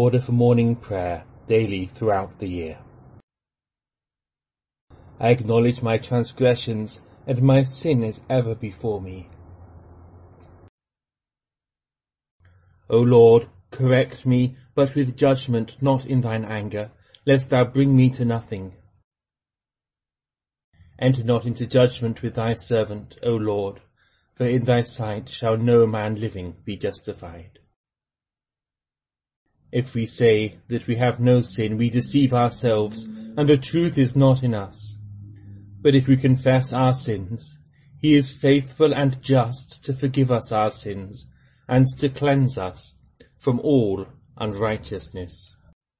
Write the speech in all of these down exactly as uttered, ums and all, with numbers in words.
order for morning prayer daily throughout the year. I acknowledge my transgressions, and my sin is ever before me. O Lord, correct me, but with judgment, not in thine anger, lest thou bring me to nothing. Enter not into judgment with thy servant, O Lord, for in thy sight shall no man living be justified. If we say that we have no sin, we deceive ourselves, and the truth is not in us. But if we confess our sins, he is faithful and just to forgive us our sins, and to cleanse us from all unrighteousness.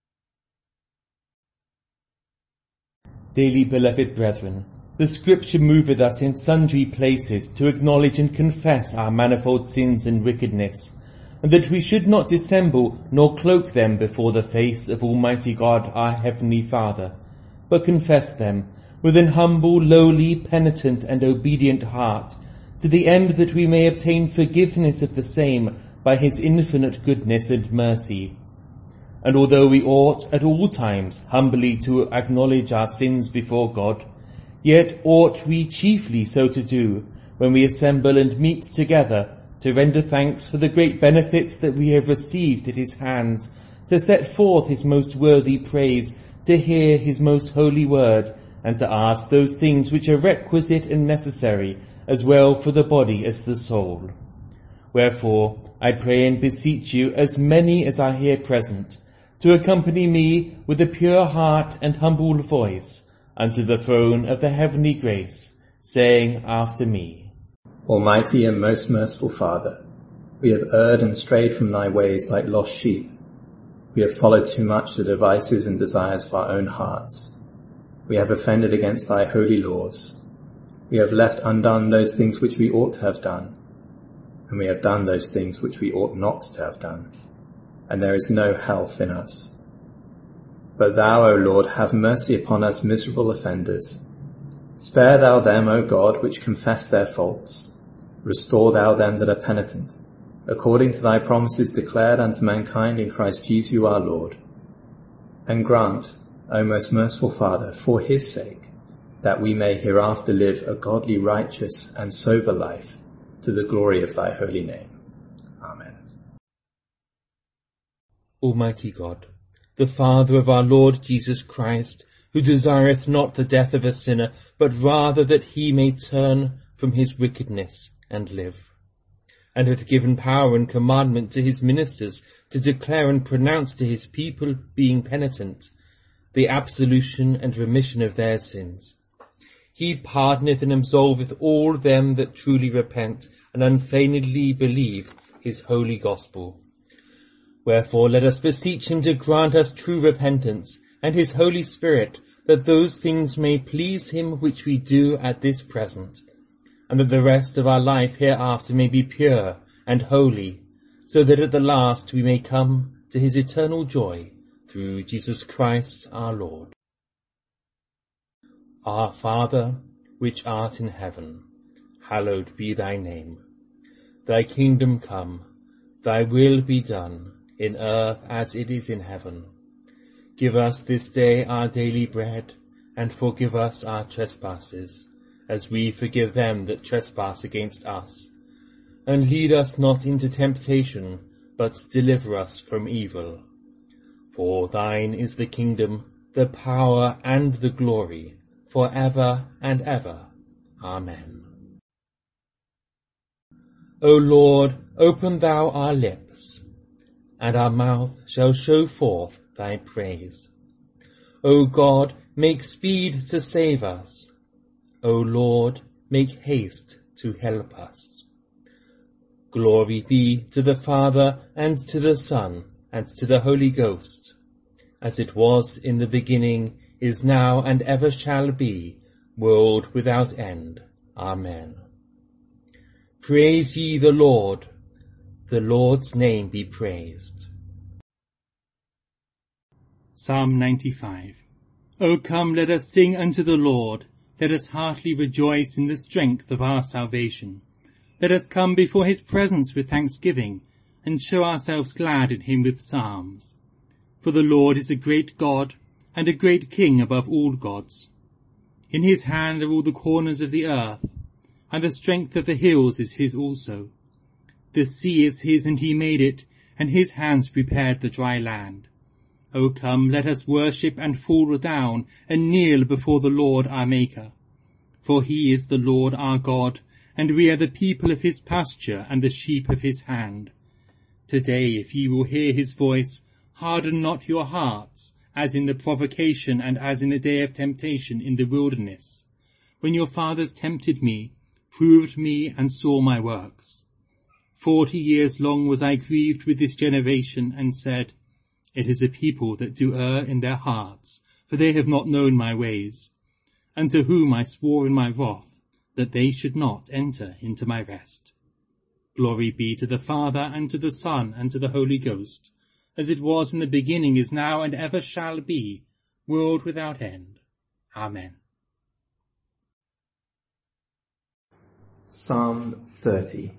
Dearly beloved brethren, the Scripture moveth us in sundry places to acknowledge and confess our manifold sins and wickedness, and that we should not dissemble nor cloak them before the face of Almighty God our Heavenly Father, but confess them with an humble, lowly, penitent, and obedient heart, to the end that we may obtain forgiveness of the same by his infinite goodness and mercy. And although we ought at all times humbly to acknowledge our sins before God, yet ought we chiefly so to do when we assemble and meet together to render thanks for the great benefits that we have received at his hands, to set forth his most worthy praise, to hear his most holy word, and to ask those things which are requisite and necessary, as well for the body as the soul. Wherefore, I pray and beseech you, as many as are here present, to accompany me with a pure heart and humble voice unto the throne of the heavenly grace, saying after me, Almighty and most merciful Father, we have erred and strayed from thy ways like lost sheep. We have followed too much the devices and desires of our own hearts. We have offended against thy holy laws. We have left undone those things which we ought to have done, and we have done those things which we ought not to have done, and there is no health in us. But thou, O Lord, have mercy upon us miserable offenders. Spare thou them, O God, which confess their faults. Restore thou them that are penitent, according to thy promises declared unto mankind in Christ Jesus our Lord. And grant, O most merciful Father, for his sake, that we may hereafter live a godly, righteous, and sober life, to the glory of thy holy name. Amen. Almighty God, the Father of our Lord Jesus Christ, who desireth not the death of a sinner, but rather that he may turn from his wickedness and live, and hath given power and commandment to his ministers to declare and pronounce to his people, being penitent, the absolution and remission of their sins. He pardoneth and absolveth all them that truly repent and unfeignedly believe his holy gospel. Wherefore let us beseech him to grant us true repentance, and his Holy Spirit, that those things may please him which we do at this present, and that the rest of our life hereafter may be pure and holy, so that at the last we may come to his eternal joy, through Jesus Christ our Lord. Our Father, which art in heaven, hallowed be thy name. Thy kingdom come, thy will be done, in earth as it is in heaven. Give us this day our daily bread, and forgive us our trespasses, as we forgive them that trespass against us. And lead us not into temptation, but deliver us from evil. For thine is the kingdom, the power, and the glory, for ever and ever. Amen. O Lord, open thou our lips, and our mouth shall show forth thy praise. O God, make speed to save us. O Lord, make haste to help us. Glory be to the Father, and to the Son, and to the Holy Ghost, as it was in the beginning, is now, and ever shall be, world without end. Amen. Praise ye the Lord. The Lord's name be praised. Psalm ninety-five. O come, let us sing unto the Lord. Let us heartily rejoice in the strength of our salvation. Let us come before his presence with thanksgiving, and show ourselves glad in him with psalms. For the Lord is a great God, and a great King above all gods. In his hand are all the corners of the earth, and the strength of the hills is his also. The sea is his, and he made it, and his hands prepared the dry land. O come, let us worship and fall down, and kneel before the Lord our Maker. For he is the Lord our God, and we are the people of his pasture, and the sheep of his hand. Today, if ye will hear his voice, harden not your hearts, as in the provocation and as in the day of temptation in the wilderness, when your fathers tempted me, proved me, and saw my works. Forty years long was I grieved with this generation, and said, It is a people that do err in their hearts, for they have not known my ways, and to whom I swore in my wrath, that they should not enter into my rest. Glory be to the Father, and to the Son, and to the Holy Ghost, as it was in the beginning, is now, and ever shall be, world without end. Amen. Psalm thirty.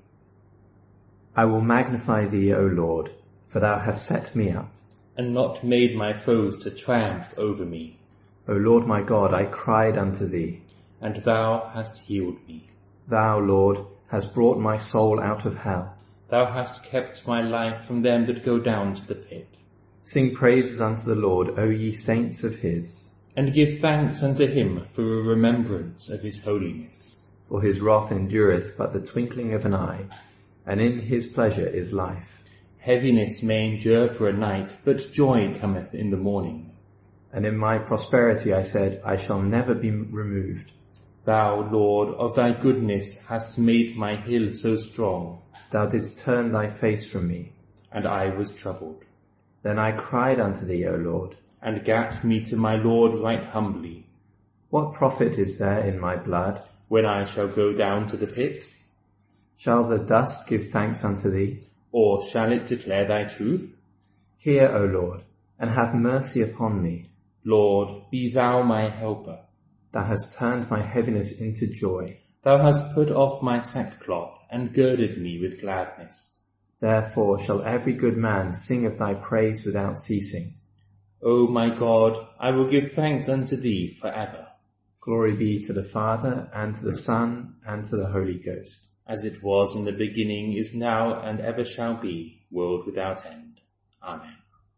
I will magnify thee, O Lord, for thou hast set me up, and not made my foes to triumph over me. O Lord my God, I cried unto thee, and thou hast healed me. Thou, Lord, hast brought my soul out of hell. Thou hast kept my life from them that go down to the pit. Sing praises unto the Lord, O ye saints of his. And give thanks unto him for a remembrance of his holiness. For his wrath endureth but the twinkling of an eye, and in his pleasure is life. Heaviness may endure for a night, but joy cometh in the morning. And in my prosperity I said, I shall never be removed. Thou, Lord, of thy goodness hast made my hill so strong. Thou didst turn thy face from me, and I was troubled. Then I cried unto thee, O Lord, and gat me to my Lord right humbly. What profit is there in my blood, when I shall go down to the pit? Shall the dust give thanks unto thee, or shall it declare thy truth? Hear, O Lord, and have mercy upon me. Lord, be thou my helper. Thou hast turned my heaviness into joy. Thou hast put off my sackcloth, and girded me with gladness. Therefore shall every good man sing of thy praise without ceasing. O my God, I will give thanks unto thee for ever. Glory be to the Father, and to the Son, and to the Holy Ghost. As it was in the beginning, is now, and ever shall be, world without end. Amen.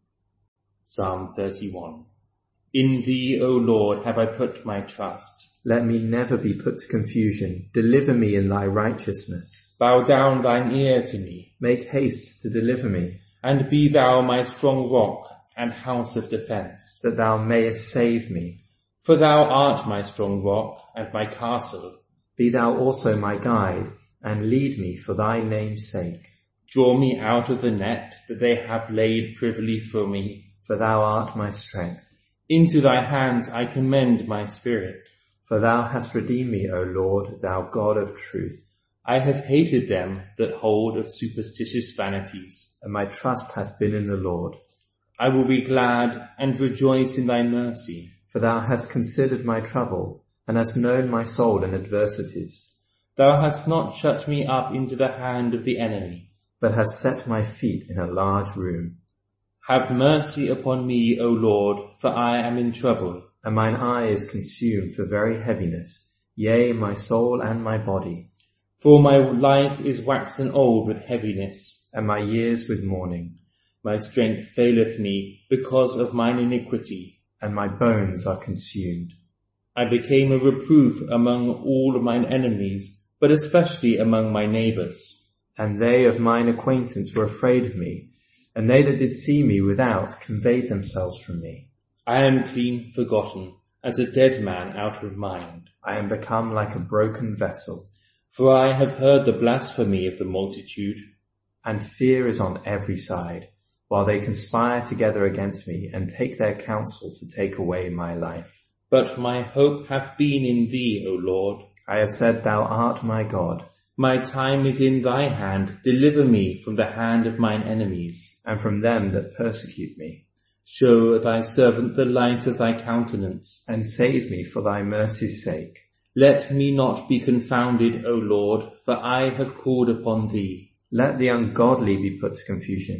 Psalm thirty-one. In thee, O Lord, have I put my trust. Let me never be put to confusion. Deliver me in thy righteousness. Bow down thine ear to me. Make haste to deliver me. And be thou my strong rock and house of defence, that thou mayest save me. For thou art my strong rock and my castle. Be thou also my guide, and lead me for thy name's sake. Draw me out of the net that they have laid privily for me. For thou art my strength. Into thy hands I commend my spirit. For thou hast redeemed me, O Lord, thou God of truth. I have hated them that hold of superstitious vanities, and my trust hath been in the Lord. I will be glad and rejoice in thy mercy. For thou hast considered my trouble, and hast known my soul in adversities. Thou hast not shut me up into the hand of the enemy, but hast set my feet in a large room. Have mercy upon me, O Lord, for I am in trouble. And mine eye is consumed for very heaviness, yea, my soul and my body. For my life is waxen old with heaviness, and my years with mourning. My strength faileth me because of mine iniquity, and my bones are consumed. I became a reproof among all mine enemies, but especially among my neighbours. And they of mine acquaintance were afraid of me, and they that did see me without conveyed themselves from me. I am clean forgotten, as a dead man out of mind. I am become like a broken vessel. For I have heard the blasphemy of the multitude. And fear is on every side, while they conspire together against me, and take their counsel to take away my life. But my hope hath been in thee, O Lord. I have said, thou art my God. My time is in thy hand. Deliver me from the hand of mine enemies, and from them that persecute me. Show thy servant the light of thy countenance, and save me for thy mercy's sake. Let me not be confounded, O Lord, for I have called upon thee. Let the ungodly be put to confusion,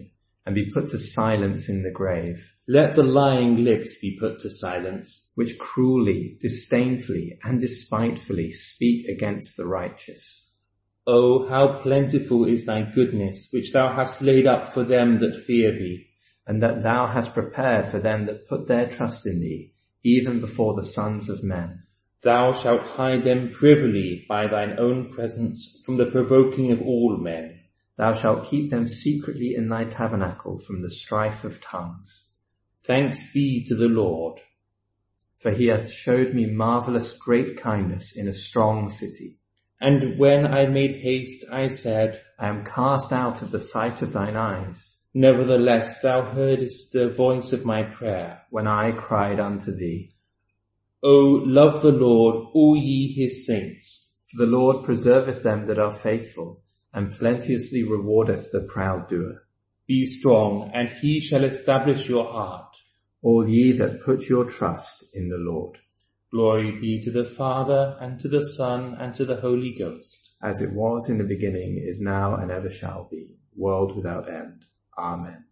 and be put to silence in the grave. Let the lying lips be put to silence, which cruelly, disdainfully, and despitefully speak against the righteous. O how plentiful is thy goodness, which thou hast laid up for them that fear thee, and that thou hast prepared for them that put their trust in thee, even before the sons of men. Thou shalt hide them privily by thine own presence from the provoking of all men. Thou shalt keep them secretly in thy tabernacle from the strife of tongues. Thanks be to the Lord. For he hath showed me marvellous great kindness in a strong city. And when I made haste, I said, I am cast out of the sight of thine eyes. Nevertheless thou heardest the voice of my prayer, when I cried unto thee. O love the Lord, all ye his saints. For the Lord preserveth them that are faithful, and plenteously rewardeth the proud doer. Be strong, and he shall establish your heart, all ye that put your trust in the Lord. Glory be to the Father, and to the Son, and to the Holy Ghost. As it was in the beginning, is now, and ever shall be, world without end. Amen.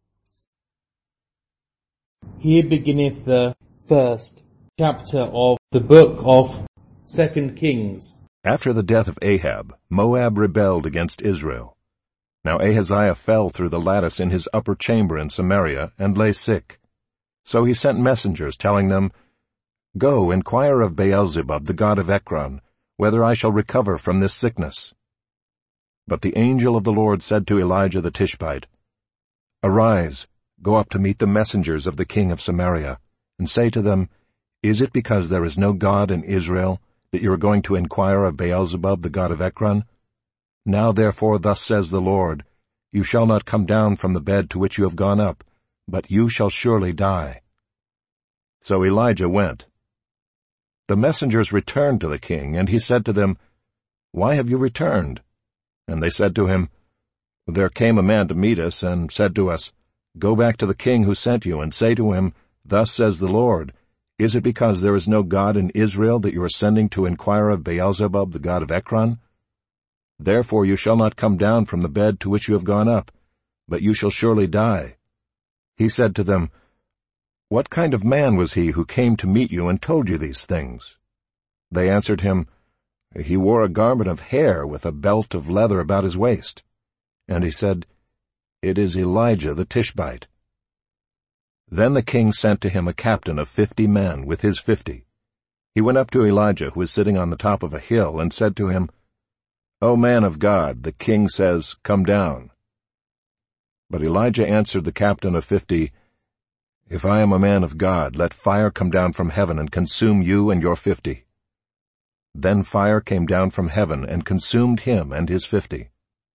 Here beginneth the first chapter of the book of Second Kings. After the death of Ahab, Moab rebelled against Israel. Now Ahaziah fell through the lattice in his upper chamber in Samaria, and lay sick. So he sent messengers, telling them, Go, inquire of Beelzebub, the god of Ekron, whether I shall recover from this sickness. But the angel of the Lord said to Elijah the Tishbite, Arise, go up to meet the messengers of the king of Samaria, and say to them, Is it because there is no God in Israel that you are going to inquire of Beelzebub, the god of Ekron? Now therefore thus says the Lord, You shall not come down from the bed to which you have gone up, but you shall surely die. So Elijah went. The messengers returned to the king, and he said to them, Why have you returned? And they said to him, There came a man to meet us, and said to us, Go back to the king who sent you, and say to him, Thus says the Lord, Is it because there is no God in Israel that you are sending to inquire of Beelzebub, the god of Ekron? Therefore you shall not come down from the bed to which you have gone up, but you shall surely die. He said to them, What kind of man was he who came to meet you and told you these things? They answered him, He wore a garment of hair with a belt of leather about his waist. And he said, It is Elijah the Tishbite. Then the king sent to him a captain of fifty men with his fifty. He went up to Elijah, who was sitting on the top of a hill, and said to him, O man of God, the king says, Come down. But Elijah answered the captain of fifty, If I am a man of God, let fire come down from heaven and consume you and your fifty. Then fire came down from heaven and consumed him and his fifty.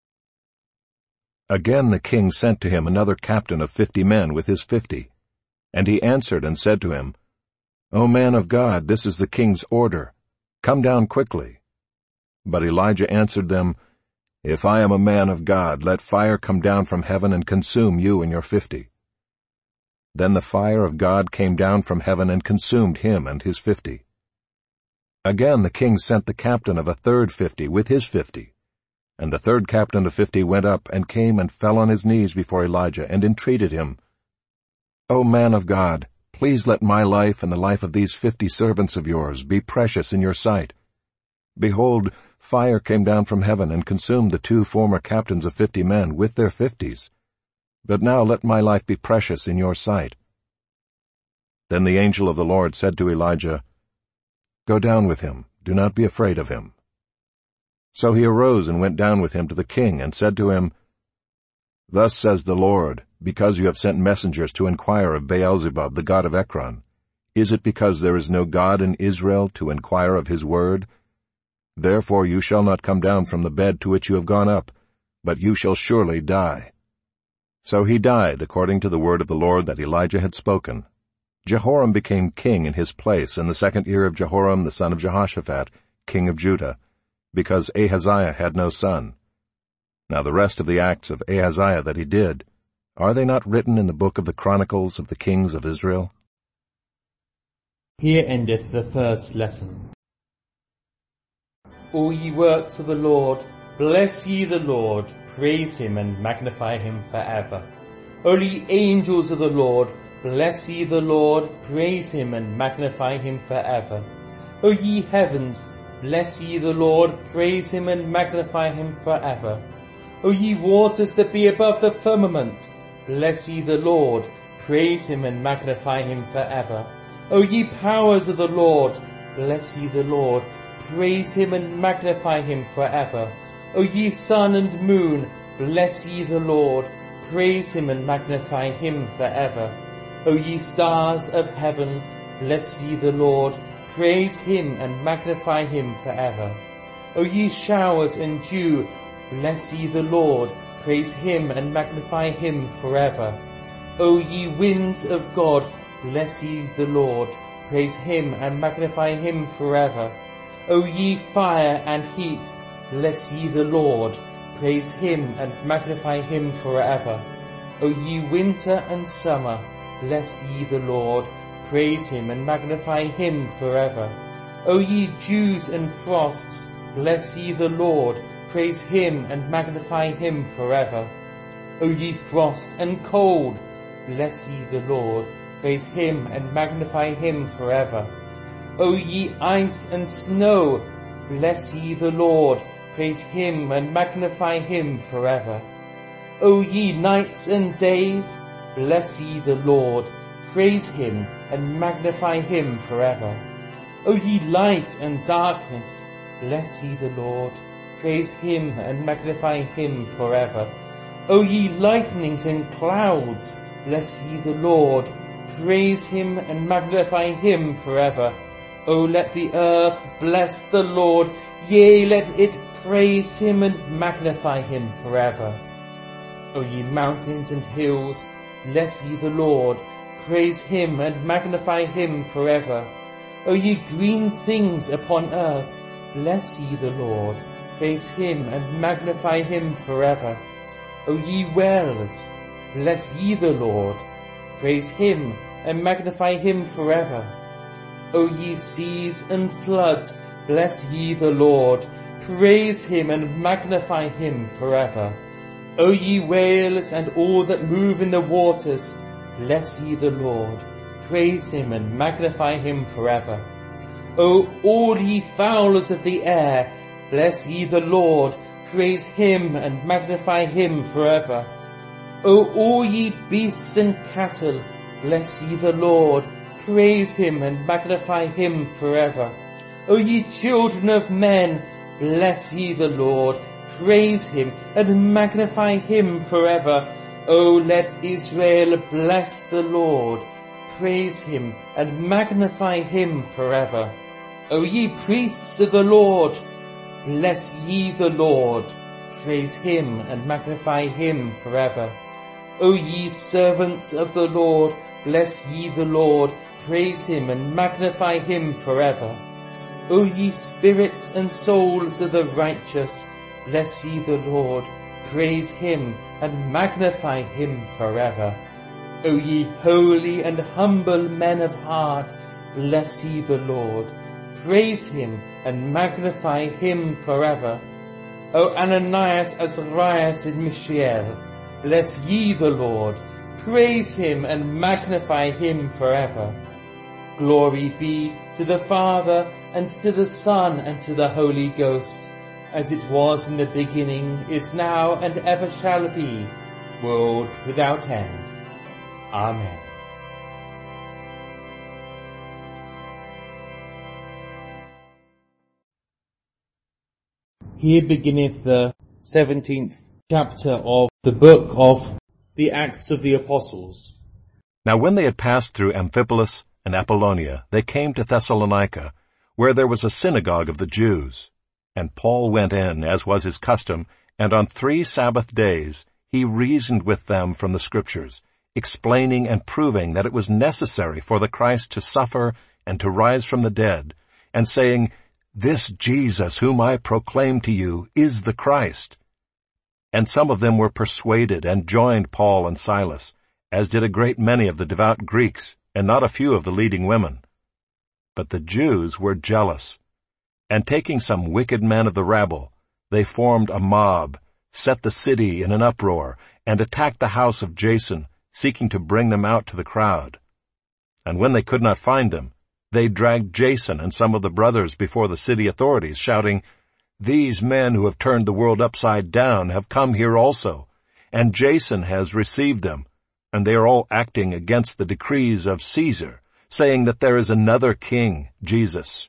Again the king sent to him another captain of fifty men with his fifty. And he answered and said to him, O man of God, this is the king's order. Come down quickly. But Elijah answered them, If I am a man of God, let fire come down from heaven and consume you and your fifty. Then the fire of God came down from heaven and consumed him and his fifty. Again the king sent the captain of a third fifty with his fifty. And the third captain of fifty went up and came and fell on his knees before Elijah and entreated him, O man of God, please let my life and the life of these fifty servants of yours be precious in your sight. Behold, fire came down from heaven and consumed the two former captains of fifty men with their fifties. But now let my life be precious in your sight. Then the angel of the Lord said to Elijah, Go down with him, do not be afraid of him. So he arose and went down with him to the king, and said to him, Thus says the Lord, because you have sent messengers to inquire of Beelzebub, the god of Ekron, is it because there is no God in Israel to inquire of his word? Therefore you shall not come down from the bed to which you have gone up, but you shall surely die. So he died according to the word of the Lord that Elijah had spoken. Jehoram became king in his place in the second year of Jehoram the son of Jehoshaphat, king of Judah, because Ahaziah had no son. Now the rest of the acts of Ahaziah that he did, are they not written in the book of the Chronicles of the kings of Israel? Here endeth the first lesson. All ye works of the Lord, bless ye the Lord, praise him and magnify him forever. O ye angels of the Lord, bless ye the Lord, praise him and magnify him forever. O ye heavens, bless ye the Lord, praise him and magnify him forever. O ye waters that be above the firmament, bless ye the Lord, praise him and magnify him forever. O ye powers of the Lord, bless ye the Lord, praise him and magnify him forever. O ye sun and moon, bless ye the Lord, praise him and magnify him forever. O ye stars of heaven, bless ye the Lord, praise him and magnify him forever. O ye showers and dew, bless ye the Lord, praise him and magnify him forever. O ye winds of God, bless ye the Lord, praise him and magnify him forever. O ye fire and heat, bless ye the Lord, praise him and magnify him forever. O ye winter and summer, bless ye the Lord, praise him and magnify him forever. O ye dews and frosts, bless ye the Lord, praise him and magnify him forever. O ye frost and cold, bless ye the Lord, praise him and magnify him forever. O ye ice and snow, bless ye the Lord, praise him and magnify him forever. O ye nights and days, bless ye the Lord, praise him and magnify him forever. O ye light and darkness, bless ye the Lord, praise him and magnify him forever. O ye lightnings and clouds, bless ye the Lord, praise him and magnify him forever. O let the earth bless the Lord, yea, let it praise him and magnify him forever. O ye mountains and hills, bless ye the Lord, praise him and magnify him forever. O ye green things upon earth, bless ye the Lord, praise him and magnify him forever. O ye wells, bless ye the Lord, praise him and magnify him forever. O ye seas and floods, bless ye the Lord, praise him and magnify him forever. O ye whales and all that move in the waters, bless ye the Lord, praise him and magnify him forever. O all ye fowlers of the air, bless ye the Lord, praise him and magnify him forever. O all ye beasts and cattle, bless ye the Lord, praise him and magnify him forever. O ye children of men, bless ye the Lord, praise him and magnify him forever. O let Israel bless the Lord, praise him and magnify him forever. O ye priests of the Lord, bless ye the Lord, praise him and magnify him forever. O ye servants of the Lord, bless ye the Lord, praise him and magnify him forever. O ye spirits and souls of the righteous, bless ye the Lord, praise him and magnify him forever. O ye holy and humble men of heart, bless ye the Lord, praise him and magnify him forever. O Ananias, Azarias, and Mishael, bless ye the Lord, praise him and magnify him forever. Glory be to the Father, and to the Son, and to the Holy Ghost, as it was in the beginning, is now, and ever shall be, world without end. Amen. Here beginneth the seventeenth chapter of the book of the Acts of the Apostles. Now when they had passed through Amphipolis and Apollonia, they came to Thessalonica, where there was a synagogue of the Jews. And Paul went in, as was his custom, and on three Sabbath days he reasoned with them from the Scriptures, explaining and proving that it was necessary for the Christ to suffer and to rise from the dead, and saying, This Jesus whom I proclaim to you is the Christ. And some of them were persuaded and joined Paul and Silas, as did a great many of the devout Greeks, and not a few of the leading women. But the Jews were jealous, and taking some wicked men of the rabble, they formed a mob, set the city in an uproar, and attacked the house of Jason, seeking to bring them out to the crowd. And when they could not find them, they dragged Jason and some of the brothers before the city authorities, shouting, "These men who have turned the world upside down have come here also, and Jason has received them, and they are all acting against the decrees of Caesar, saying that there is another king, Jesus."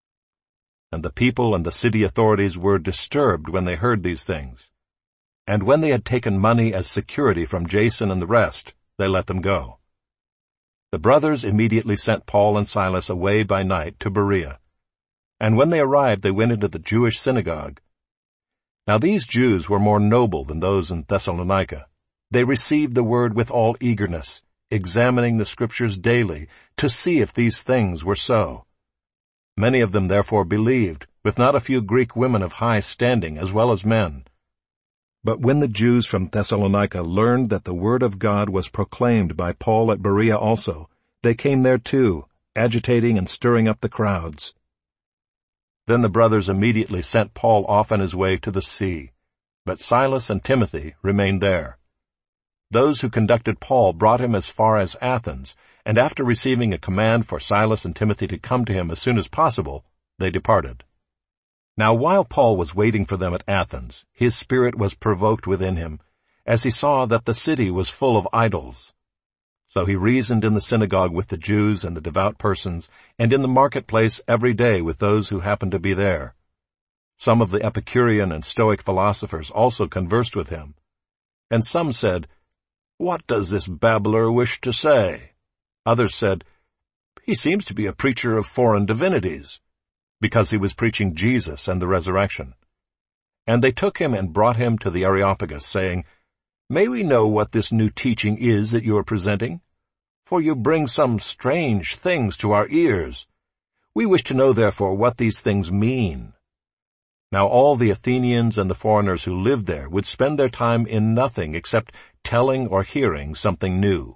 And the people and the city authorities were disturbed when they heard these things. And when they had taken money as security from Jason and the rest, they let them go. The brothers immediately sent Paul and Silas away by night to Berea. And when they arrived, they went into the Jewish synagogue. Now these Jews were more noble than those in Thessalonica. They received the word with all eagerness, examining the Scriptures daily to see if these things were so. Many of them therefore believed, with not a few Greek women of high standing as well as men. But when the Jews from Thessalonica learned that the word of God was proclaimed by Paul at Berea also, they came there too, agitating and stirring up the crowds. Then the brothers immediately sent Paul off on his way to the sea, but Silas and Timothy remained there. Those who conducted Paul brought him as far as Athens, and after receiving a command for Silas and Timothy to come to him as soon as possible, they departed. Now while Paul was waiting for them at Athens, his spirit was provoked within him, as he saw that the city was full of idols. So he reasoned in the synagogue with the Jews and the devout persons, and in the marketplace every day with those who happened to be there. Some of the Epicurean and Stoic philosophers also conversed with him. And some said, "What does this babbler wish to say?" Others said, "He seems to be a preacher of foreign divinities," because he was preaching Jesus and the resurrection. And they took him and brought him to the Areopagus, saying, "May we know what this new teaching is that you are presenting? For you bring some strange things to our ears. We wish to know, therefore, what these things mean." Now all the Athenians and the foreigners who lived there would spend their time in nothing except telling or hearing something new.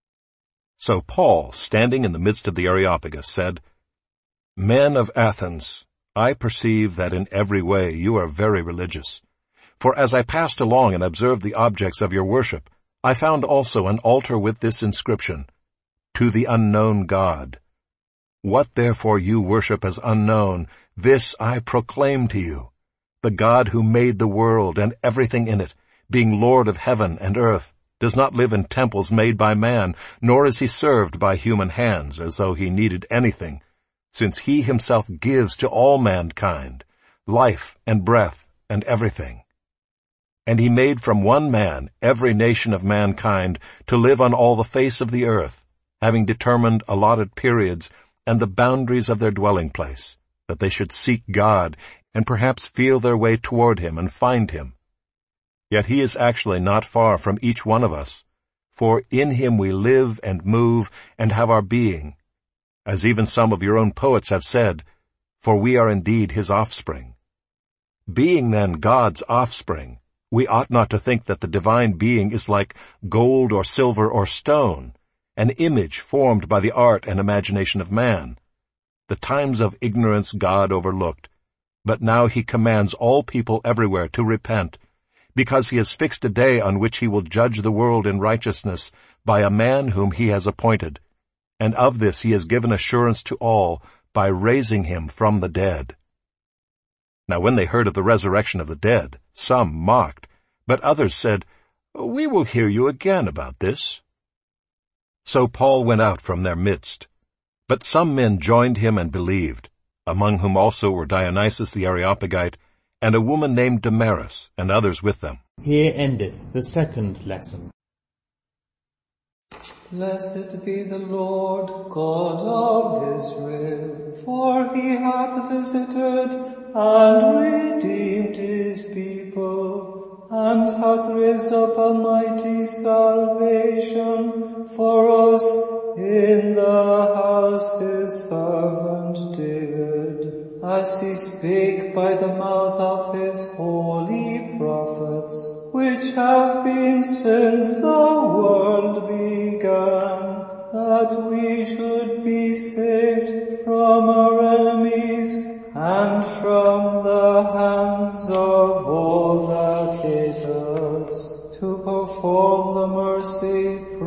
So Paul, standing in the midst of the Areopagus, said, "Men of Athens, I perceive that in every way you are very religious. For as I passed along and observed the objects of your worship, I found also an altar with this inscription, 'To the unknown God.' What therefore you worship as unknown, this I proclaim to you, the God who made the world and everything in it, being Lord of heaven and earth, does not live in temples made by man, nor is he served by human hands as though he needed anything, since he himself gives to all mankind life and breath and everything. And he made from one man every nation of mankind to live on all the face of the earth, having determined allotted periods and the boundaries of their dwelling place, that they should seek God and perhaps feel their way toward him and find him. Yet he is actually not far from each one of us, for in him we live and move and have our being, as even some of your own poets have said, for we are indeed his offspring. Being then God's offspring, we ought not to think that the divine being is like gold or silver or stone, an image formed by the art and imagination of man. The times of ignorance God overlooked, but now he commands all people everywhere to repent, because he has fixed a day on which he will judge the world in righteousness by a man whom he has appointed, and of this he has given assurance to all by raising him from the dead." Now when they heard of the resurrection of the dead, some mocked, but others said, "We will hear you again about this." So Paul went out from their midst. But some men joined him and believed, among whom also were Dionysius the Areopagite, and a woman named Damaris, and others with them. Here endeth the second lesson. Blessed be the Lord God of Israel, for he hath visited and redeemed his people, and hath raised up a mighty salvation for us in the house his servant David, as he spake by the mouth of his holy prophets, which have been since the world began, that we should be saved from our enemies and from the hands of all that hate us, to perform the mercy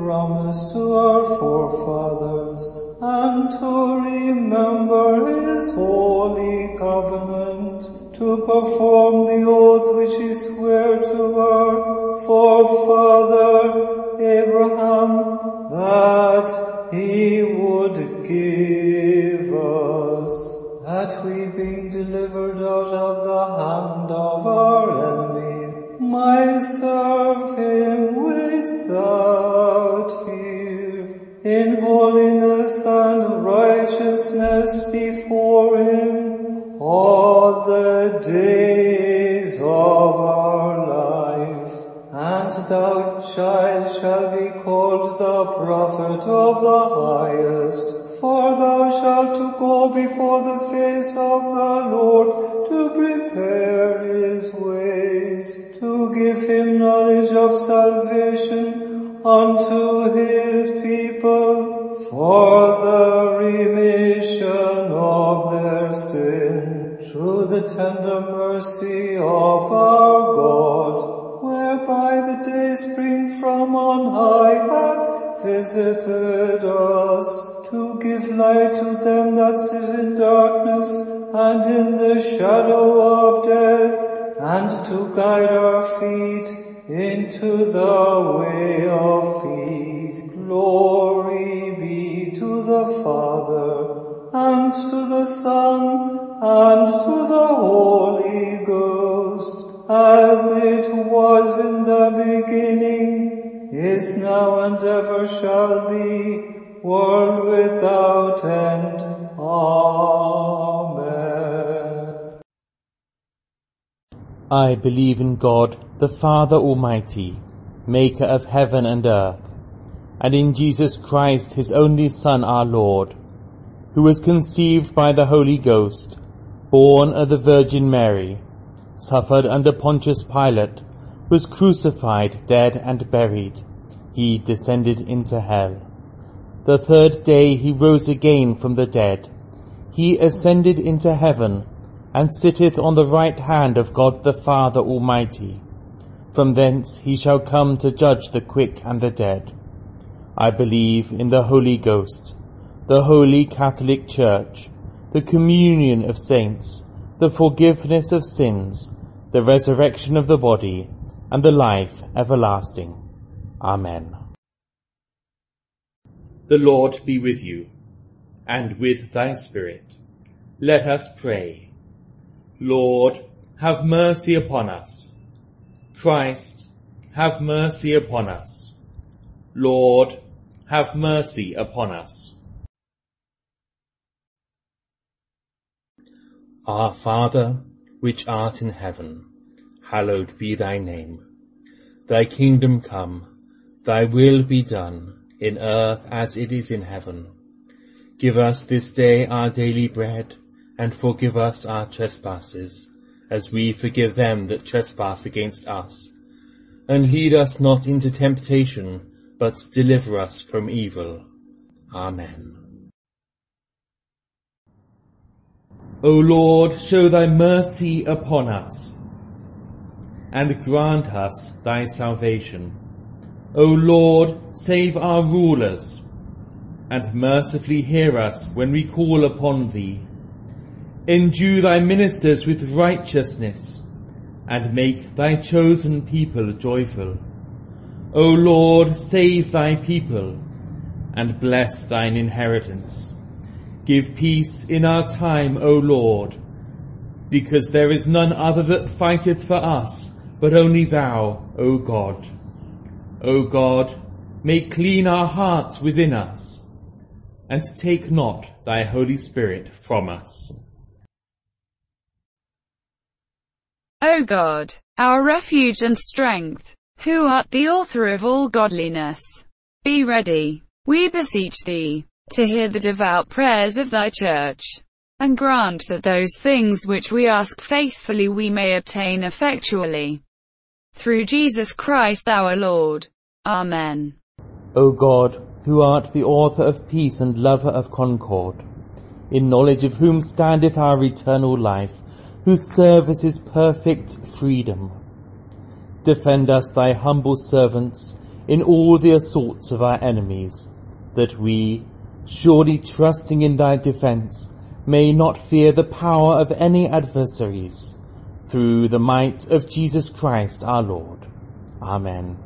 promised to our forefathers, and to remember his holy covenant, to perform the oath which he sware to our forefather Abraham, that he would give us, that we, being delivered out of the hand of our enemies, might serve him without fear, in holiness and righteousness before him all the days of our life. And thou, child, shalt be called the prophet of the highest, for thou shalt to go before the face of the Lord, to prepare his ways, to give him knowledge of salvation unto his people, for the remission of their sin, through the tender mercy of our God, whereby the day spring from on high hath visited us, to give light to them that sit in darkness and in the shadow of death, and to guide our feet into the way of peace. Glory be to the Father, and to the Son, and to the Holy Ghost, as it was in the beginning, is now, and ever shall be, world without end. Amen. I believe in God, the Father Almighty, maker of heaven and earth, and in Jesus Christ, his only Son, our Lord, who was conceived by the Holy Ghost, born of the Virgin Mary, suffered under Pontius Pilate, was crucified, dead, and buried. He descended into hell. The third day he rose again from the dead. He ascended into heaven, and sitteth on the right hand of God the Father Almighty. From thence he shall come to judge the quick and the dead. I believe in the Holy Ghost, the Holy Catholic Church, the communion of saints, the forgiveness of sins, the resurrection of the body, and the life everlasting. Amen. The Lord be with you, and with thy spirit. Let us pray. Lord, have mercy upon us. Christ, have mercy upon us. Lord, have mercy upon us. Our Father, which art in heaven, hallowed be thy name. Thy kingdom come, thy will be done, in earth as it is in heaven. Give us this day our daily bread, and forgive us our trespasses, as we forgive them that trespass against us. And lead us not into temptation, but deliver us from evil. Amen. O Lord, show thy mercy upon us, and grant us thy salvation. O Lord, save our rulers, and mercifully hear us when we call upon thee. Endue thy ministers with righteousness, and make thy chosen people joyful. O Lord, save thy people, and bless thine inheritance. Give peace in our time, O Lord, because there is none other that fighteth for us, but only thou, O God. O God, make clean our hearts within us, and take not thy Holy Spirit from us. O God, our refuge and strength, who art the author of all godliness, be ready, we beseech thee, to hear the devout prayers of thy church, and grant that those things which we ask faithfully we may obtain effectually. Through Jesus Christ our Lord. Amen. O God, who art the author of peace and lover of concord, in knowledge of whom standeth our eternal life, whose service is perfect freedom, defend us thy humble servants in all the assaults of our enemies, that we, surely trusting in thy defence, may not fear the power of any adversaries, through the might of Jesus Christ our Lord. Amen.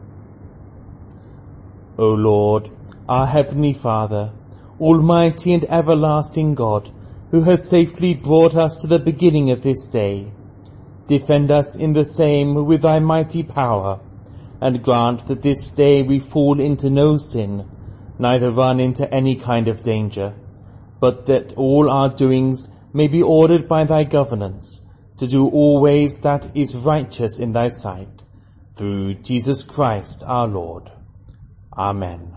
O Lord, our heavenly Father, almighty and everlasting God, who has safely brought us to the beginning of this day, defend us in the same with thy mighty power, and grant that this day we fall into no sin, neither run into any kind of danger, but that all our doings may be ordered by thy governance, to do always that is righteous in thy sight, through Jesus Christ our Lord. Amen.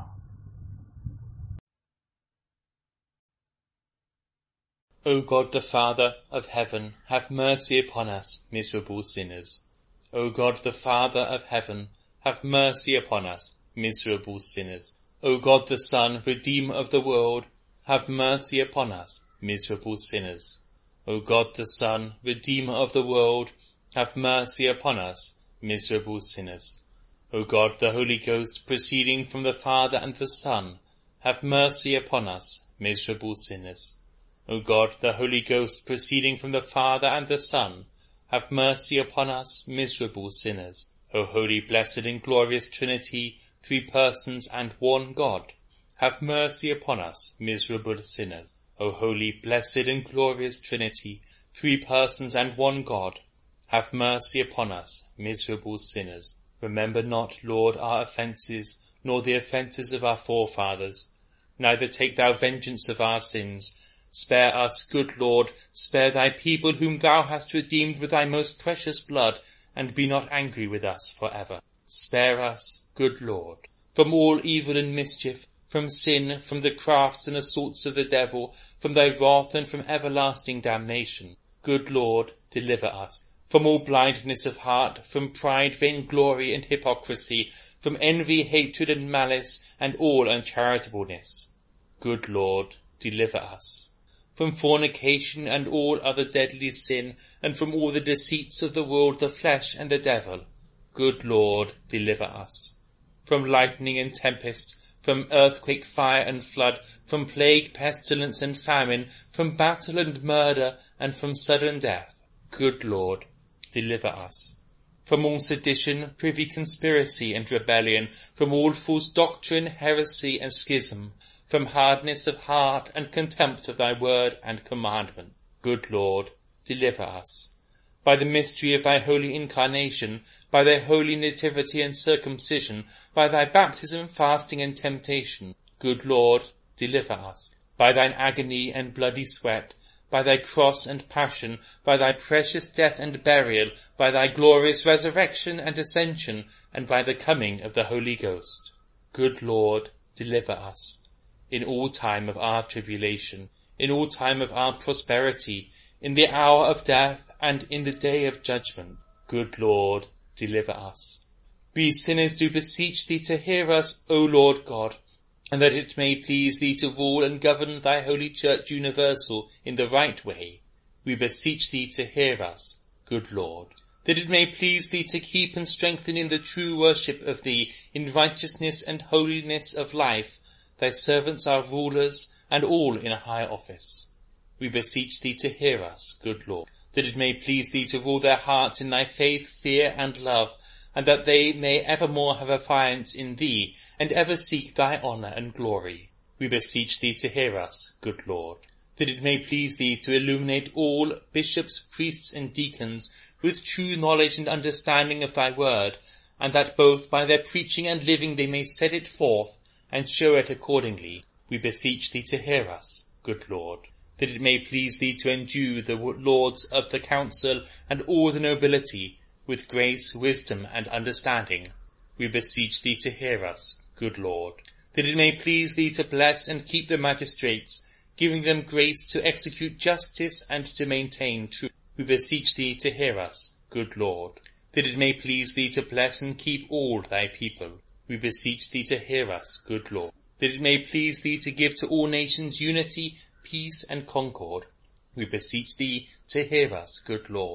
O God the Father of heaven, have mercy upon us, miserable sinners. O God the Father of heaven, have mercy upon us, miserable sinners. O God the Son, Redeemer of the world, have mercy upon us, miserable sinners. O God the Son, Redeemer of the world, have mercy upon us, miserable sinners. O God the Holy Ghost, proceeding from the Father and the Son, have mercy upon us, miserable sinners. O God the Holy Ghost, proceeding from the Father and the Son, have mercy upon us, miserable sinners. O holy, blessed and glorious Trinity, three persons and one God, have mercy upon us, miserable sinners. O holy, blessed and glorious Trinity, three persons and one God, have mercy upon us, miserable sinners. Remember not, Lord, our offences, nor the offences of our forefathers. Neither take thou vengeance of our sins. Spare us, good Lord, spare thy people whom thou hast redeemed with thy most precious blood, and be not angry with us for ever. Spare us, good Lord, from all evil and mischief, from sin, from the crafts and assaults of the devil, from thy wrath and from everlasting damnation. Good Lord, deliver us. From all blindness of heart, from pride, vainglory, and hypocrisy, from envy, hatred, and malice, and all uncharitableness. Good Lord, deliver us. From fornication and all other deadly sin, and from all the deceits of the world, the flesh, and the devil. Good Lord, deliver us. From lightning and tempest, from earthquake, fire, and flood, from plague, pestilence, and famine, from battle and murder, and from sudden death. Good Lord, deliver us. From all sedition, privy conspiracy, and rebellion, from all false doctrine, heresy, and schism, from hardness of heart and contempt of thy word and commandment. Good Lord, deliver us. By the mystery of thy holy incarnation, by thy holy nativity and circumcision, by thy baptism, fasting, and temptation. Good Lord, deliver us. By thine agony and bloody sweat, by thy cross and passion, by thy precious death and burial, by thy glorious resurrection and ascension, and by the coming of the Holy Ghost. Good Lord, deliver us. In all time of our tribulation, in all time of our prosperity, in the hour of death, and in the day of judgment. Good Lord, deliver us. We sinners do beseech thee to hear us, O Lord God, and that it may please thee to rule and govern thy holy Church universal in the right way. We beseech thee to hear us, good Lord, that it may please thee to keep and strengthen in the true worship of thee, in righteousness and holiness of life, thy servants our rulers, and all in a high office. We beseech thee to hear us, good Lord, that it may please thee to rule their hearts in thy faith, fear, and love, and that they may evermore have affiance in thee, and ever seek thy honour and glory. We beseech thee to hear us, good Lord, that it may please thee to illuminate all bishops, priests, and deacons with true knowledge and understanding of thy word, and that both by their preaching and living they may set it forth, and show it accordingly. We beseech thee to hear us, good Lord, that it may please thee to endue the lords of the council and all the nobility with grace, wisdom, and understanding. We beseech thee to hear us, good Lord, that it may please thee to bless and keep the magistrates, giving them grace to execute justice and to maintain truth. We beseech thee to hear us, good Lord, that it may please thee to bless and keep all thy people. We beseech thee to hear us, good Lord, that it may please thee to give to all nations unity, peace, and concord. We beseech thee to hear us, good Lord,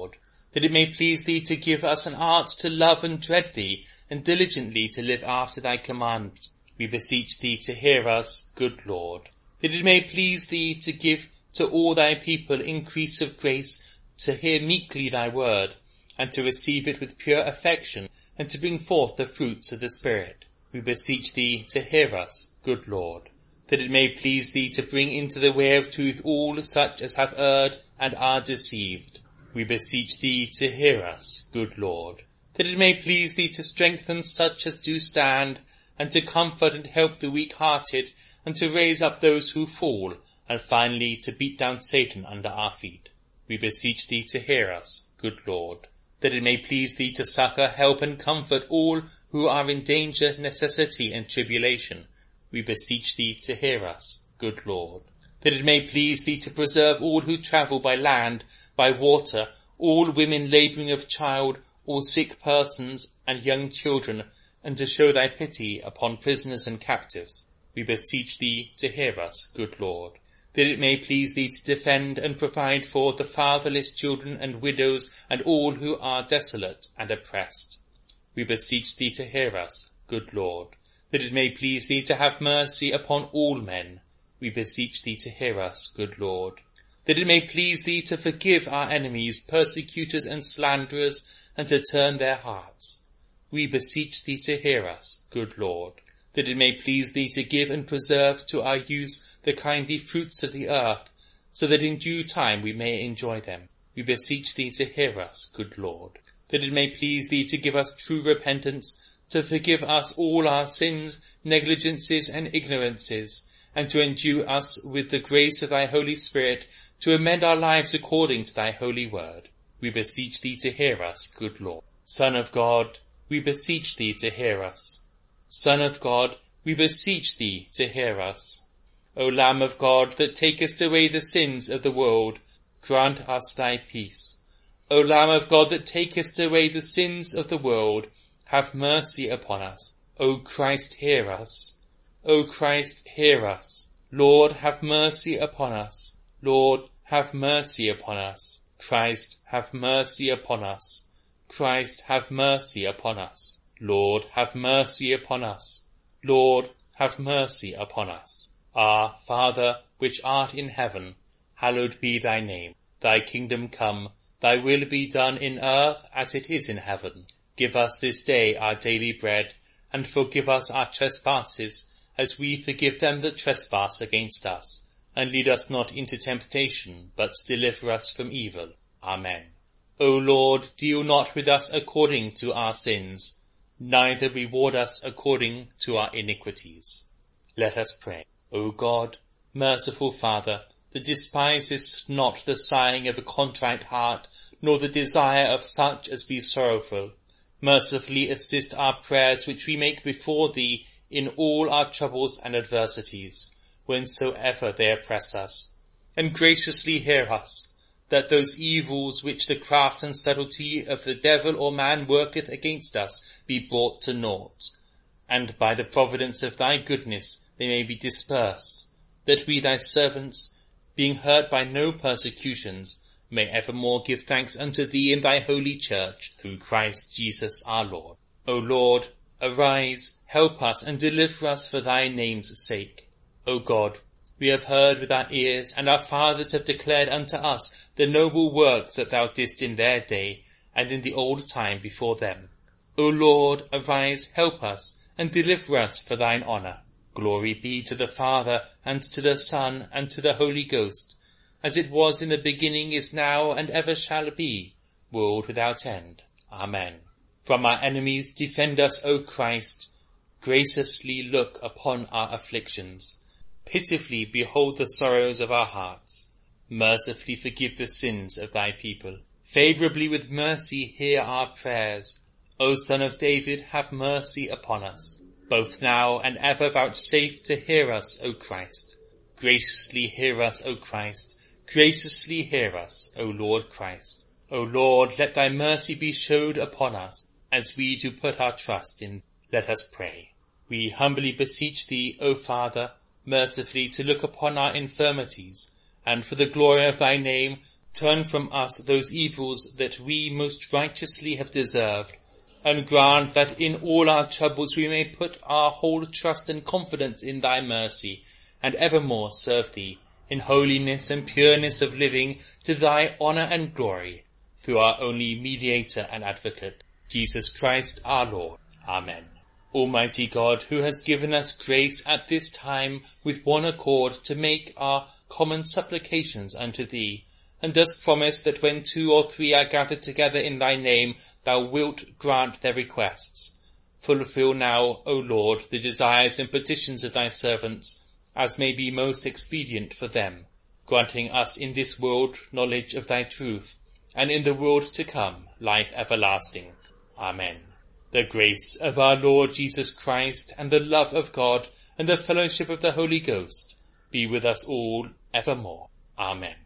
that it may please thee to give us an art to love and dread thee, and diligently to live after thy commandment. We beseech thee to hear us, good Lord. That it may please thee to give to all thy people increase of grace, to hear meekly thy word, and to receive it with pure affection, and to bring forth the fruits of the Spirit. We beseech thee to hear us, good Lord. That it may please thee to bring into the way of truth all such as have erred and are deceived. We beseech thee to hear us, good Lord. That it may please thee to strengthen such as do stand, and to comfort and help the weak-hearted, and to raise up those who fall, and finally to beat down Satan under our feet. We beseech thee to hear us, good Lord. That it may please thee to succour, help, and comfort all who are in danger, necessity, and tribulation. We beseech thee to hear us, good Lord. That it may please thee to preserve all who travel by land, by water, all women labouring of child, all sick persons, and young children, and to show thy pity upon prisoners and captives. We beseech thee to hear us, good Lord. That it may please thee to defend and provide for the fatherless children and widows, and all who are desolate and oppressed. We beseech thee to hear us, good Lord. That it may please thee to have mercy upon all men. We beseech thee to hear us, good Lord. That it may please thee to forgive our enemies, persecutors and slanderers, and to turn their hearts. We beseech thee to hear us, good Lord. That it may please thee to give and preserve to our use the kindly fruits of the earth, so that in due time we may enjoy them. We beseech thee to hear us, good Lord. That it may please thee to give us true repentance, to forgive us all our sins, negligences, and ignorances, and to endue us with the grace of thy Holy Spirit, to amend our lives according to thy holy word. We beseech thee to hear us, good Lord. Son of God, we beseech thee to hear us. Son of God, we beseech thee to hear us. O Lamb of God, that takest away the sins of the world, grant us thy peace. O Lamb of God, that takest away the sins of the world, have mercy upon us. O Christ, hear us. O Christ, hear us. Lord, have mercy upon us. Lord, have mercy upon us. Christ, have mercy upon us. Christ, have mercy upon us. Lord, have mercy upon us. Lord, have mercy upon us. Our Father, which art in heaven, hallowed be thy name. Thy kingdom come, thy will be done in earth as it is in heaven. Give us this day our daily bread, and forgive us our trespasses, as we forgive them that trespass against us. And lead us not into temptation, but deliver us from evil. Amen. O Lord, deal not with us according to our sins, neither reward us according to our iniquities. Let us pray. O God, merciful Father, that despisest not the sighing of a contrite heart, nor the desire of such as be sorrowful, mercifully assist our prayers which we make before thee in all our troubles and adversities, whensoever they oppress us, and graciously hear us, that those evils which the craft and subtlety of the devil or man worketh against us be brought to naught, and by the providence of thy goodness they may be dispersed, that we thy servants, being hurt by no persecutions, may evermore give thanks unto thee in thy holy church, through Christ Jesus our Lord. O Lord, arise, help us, and deliver us for thy name's sake. O God, we have heard with our ears, and our fathers have declared unto us the noble works that thou didst in their day, and in the old time before them. O Lord, arise, help us, and deliver us for thine honour. Glory be to the Father, and to the Son, and to the Holy Ghost, as it was in the beginning, is now, and ever shall be, world without end. Amen. From our enemies defend us, O Christ. Graciously look upon our afflictions. Pitifully behold the sorrows of our hearts. Mercifully forgive the sins of thy people. Favourably with mercy hear our prayers. O Son of David, have mercy upon us. Both now and ever vouchsafe to hear us, O Christ. Graciously hear us, O Christ. Graciously hear us, O Lord Christ. O Lord, let thy mercy be showed upon us, as we do put our trust in. Let us pray. We humbly beseech thee, O Father, mercifully to look upon our infirmities, and for the glory of thy name, turn from us those evils that we most righteously have deserved, and grant that in all our troubles we may put our whole trust and confidence in thy mercy, and evermore serve thee in holiness and pureness of living, to thy honour and glory, through our only mediator and advocate, Jesus Christ our Lord. Amen. Almighty God, who has given us grace at this time with one accord to make our common supplications unto thee, and dost promise that when two or three are gathered together in thy name, thou wilt grant their requests. Fulfill now, O Lord, the desires and petitions of thy servants, as may be most expedient for them, granting us in this world knowledge of thy truth, and in the world to come life everlasting. Amen. The grace of our Lord Jesus Christ, and the love of God, and the fellowship of the Holy Ghost, be with us all evermore. Amen.